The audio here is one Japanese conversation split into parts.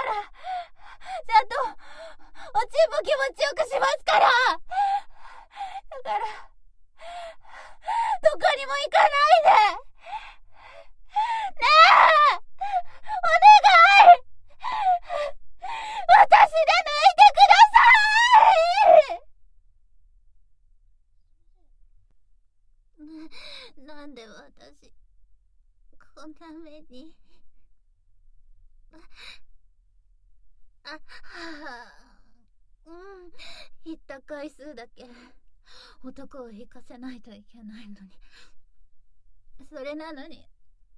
からちゃんとおちんぽ気持ちよくしますから。だからどこにも行かないでねえ、お願い、私で抜いてください。なんで私こんな目に。言った回数だけ男を行かせないといけないのに、それなのに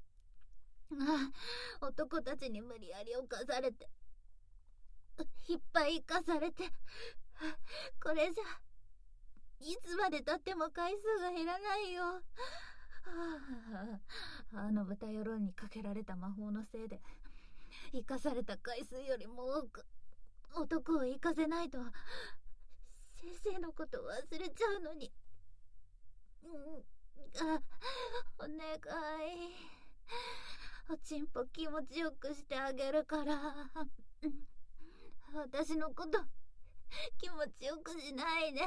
男たちに無理やり犯されて、いっぱい生かされて、これじゃいつまでたっても回数が減らないよ。あの豚野郎にかけられた魔法のせいで生かされた回数よりも多く男を生かせないと先生のこと忘れちゃうのに。お願い、おちんぽ気持ちよくしてあげるから私のこと気持ちよくしないで。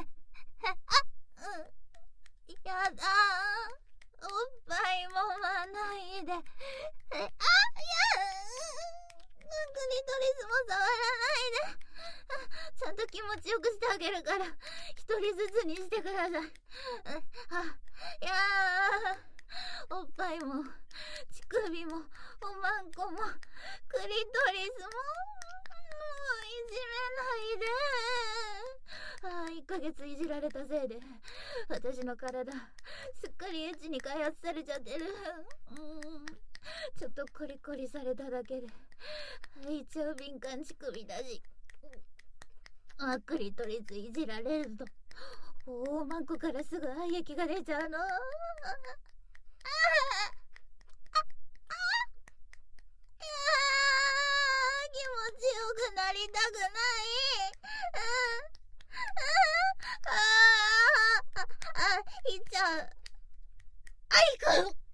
やだ、おっぱい揉まないで。クリトリスも触らないで。ちゃんと気持ちよくしてあげるから一人ずつにしてください。いやー、おっぱいも乳首もおまんこもクリトリスもいじめないで。1ヶ月いじられたせいで私の体すっかりエッチに開発されちゃってる。ちょっとコリコリされただけで一応敏感乳首だし、クリトリスいじられると大まんこからすぐ愛液が出ちゃうの。気持ちよくなりたくない。いっちゃう。あいく